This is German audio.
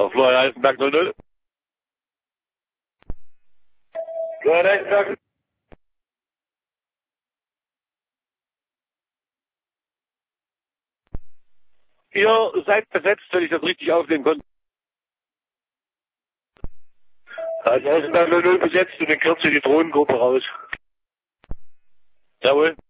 So, Florian Eisenberg 00. Florian Eisenberg. Ihr seid besetzt, wenn ich das richtig aufnehmen konnte. Also Eisenberg 00 besetzt und dann kürzt ihr die Drohnengruppe raus. Jawohl.